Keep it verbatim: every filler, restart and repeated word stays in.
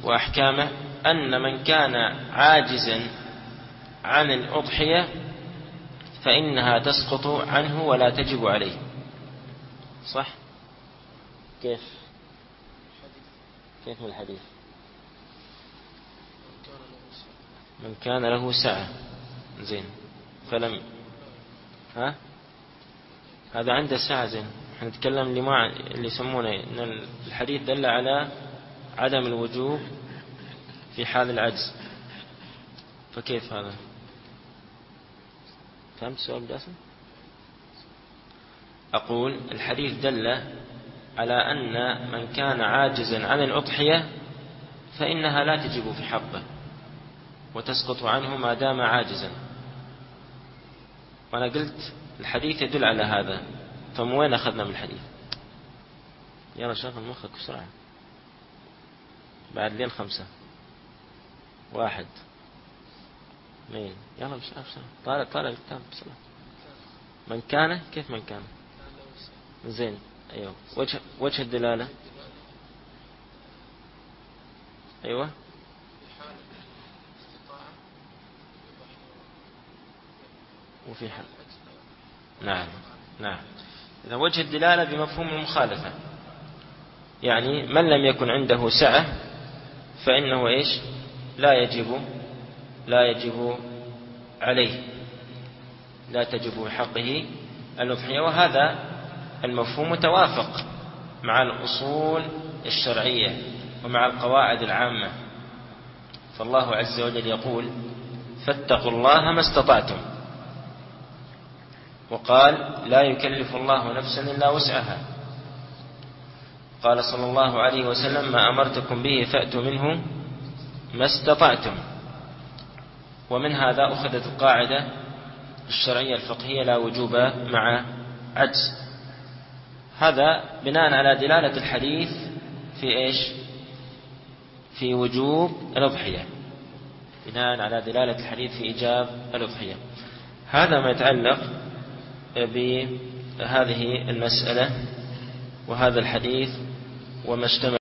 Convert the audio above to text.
وأحكامه أن من كان عاجزا عن الأضحية فإنها تسقط عنه ولا تجب عليه. صح؟ كيف كيف من الحديث؟ من كان له سعة. زين. فلم ها هذا عنده سعة. زين. احنا نتكلم اللي ما اللي يسمونه ان الحديث دل على عدم الوجوب في حال العجز. فكيف هذا؟ فهمت السؤال جاسم؟ أقول الحديث دل على أن من كان عاجزا عن الأضحية فإنها لا تجب في حقه وتسقط عنه ما دام عاجزا. وأنا قلت الحديث يدل على هذا. فمن وين أخذنا من الحديث؟ يلا شغل مخك بسرعة بعد لين خمسة. واحد اثنين يلا بسرعة بسرعة. طالع طالع الكتاب بسرعة. من كان كيف من كان؟ زين. أيوة. وجه وجه الدلالة. أيوة. وفي حال. نعم نعم. إذا وجه الدلالة بمفهوم المخالفة، يعني من لم يكن عنده سعة فإنه إيش؟ لا يجب لا يجب عليه، لا تجب حقه الأضحية. وهذا المفهوم متوافق مع الأصول الشرعية ومع القواعد العامة. فالله عز وجل يقول فاتقوا الله ما استطعتم، وقال لا يكلف الله نفسا إلا وسعها. قال صلى الله عليه وسلم ما أمرتكم به فأتوا منه ما استطعتم. ومن هذا أخذت القاعدة الشرعية الفقهية لا وجوب مع عجز. هذا بناء على دلالة الحديث في إيش؟ في وجوب الأضحية، بناء على دلالة الحديث في إيجاب الأضحية. هذا ما يتعلق بهذه المسألة وهذا الحديث وما اشتمل